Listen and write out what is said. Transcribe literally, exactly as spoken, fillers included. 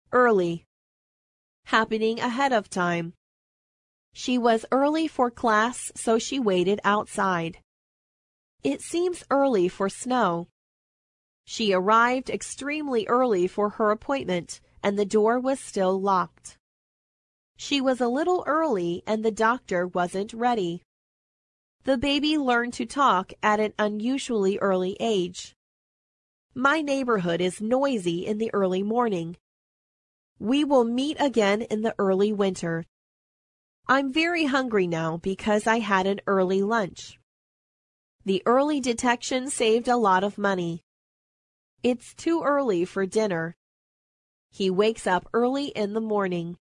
Early. Happening ahead of time. She was early for class, so she waited outside. It seems early for snow. She arrived extremely early for her appointment, and the door was still locked. She was a little early, and the doctor wasn't ready. The baby learned to talk at an unusually early age. My neighborhood is noisy in the early morning. We will meet again in the early winter. I'm very hungry now because I had an early lunch. The early detection saved a lot of money. It's too early for dinner. He wakes up early in the morning.